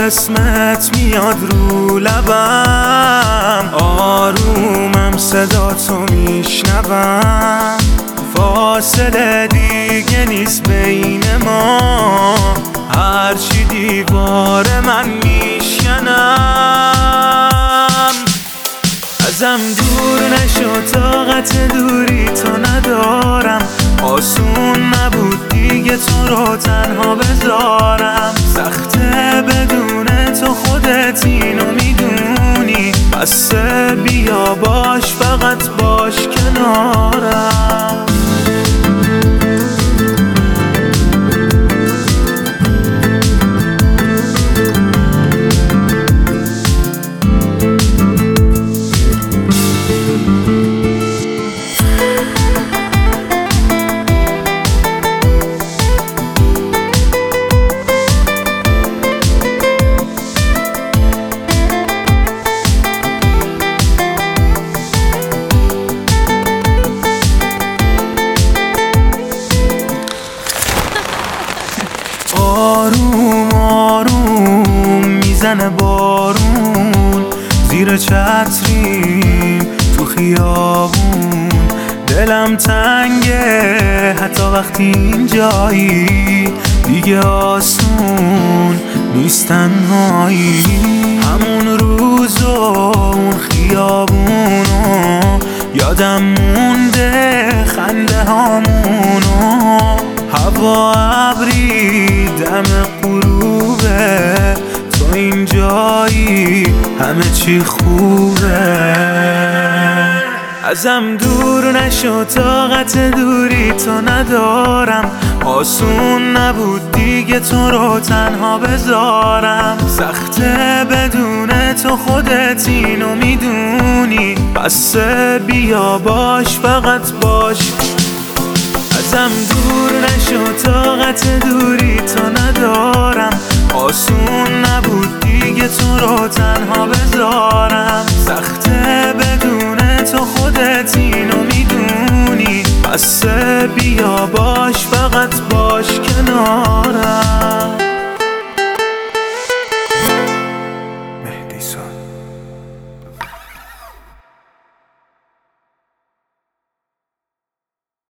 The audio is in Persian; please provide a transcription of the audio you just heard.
اسمت میاد رو لبم، آرومم صدا تو میشنوم، فاصله دیگه نیست بین ما، هرچی دیوار من میشکنم. ازم دور نشو، طاقت دوری تو ندارم، آسون نبود دیگه تو رو تنها بذارم، سخته بدون تو خودت اینو میدونی، بس بیا باش فقط باش کنارم. آروم آروم میزنه بارون، زیر چتریم تو خیابون، دلم تنگه حتی وقتی اینجایی، دیگه آسون نیست تنهایی. همون روز و اون خیابونو یادم مونده، خنده هامونو، هوا ابری دم غروبه، تو اینجایی همه چی خوبه. ازم دور نشو، طاقت دوری تو ندارم، آسون نبود دیگه تو رو تنها بذارم، سخته بدون تو خودت اینو میدونی، بس بیا باش فقط باش. ازم دور نشو، طاقت دوری تو ندارم، آسون نبود دیگه تو رو تنها بذارم، سخته بدون تو خودت اینو میدونی، بس بیا باش